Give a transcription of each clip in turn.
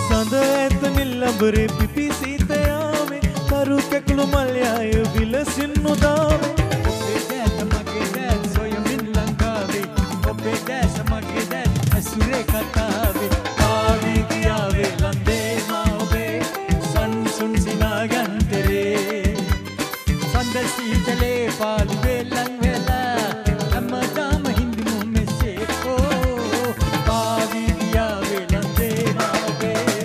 සඳ ඇත නිල්ලඹරේ පිපි සීතයාවේ කරු කැකුළු මල්යාය විලසින් නුදාවේ ඔබේ දැස මගේ දැස සොයමින් ලංකාවේ ඔබේ දැස මගේ දැස අසුරේ කතාවේ ආවි ගියාවේ ලන්දේ මා ඔබේ සංසුන් සිනාගන්තරේ සඳ සීතලේ පාළුවේ ලං වෙලා හැමදාම හිඳිමු මෙසේ ආවි ගියාවේ ලන්දේ මා ඔබේ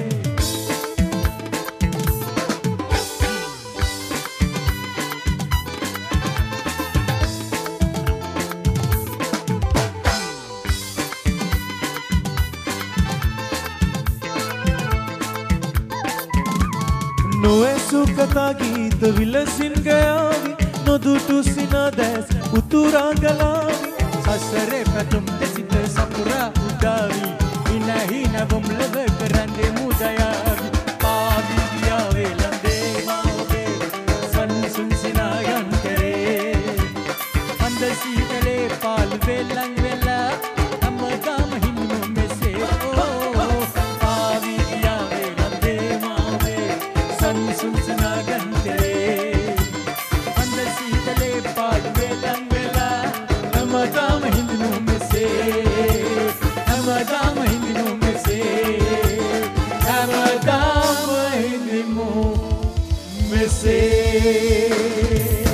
නොඇසු කතා ගීත විලසින් ගයාවි නොදුටු සිනාදැස් උතුරා ගලාවි සසරේ පැතුම් දෙසිත සපුරා උදාවි ඉනහින බොම්ලව කරන්නේ මුදයාවි පාවි ගියාවේ ලන්දේ මා ඔබේ සංසුන් සිනාගන්තරේ අන්ද සීතලේ පාළුවේ ලං වෙලා හැමදාම හිඳිමු මෙසේ පාවි ගියාවේ ලන්දේ මා ඔබේ සංසුන් සිනාගන්තරේ අන්ද සීතලේ පාළුවේ ලං වෙලා හැමදාම හිඳිමු මෙසේ හැමදාම හිඳිමු මෙසේ හැමදාම හිඳිමු මෙසේ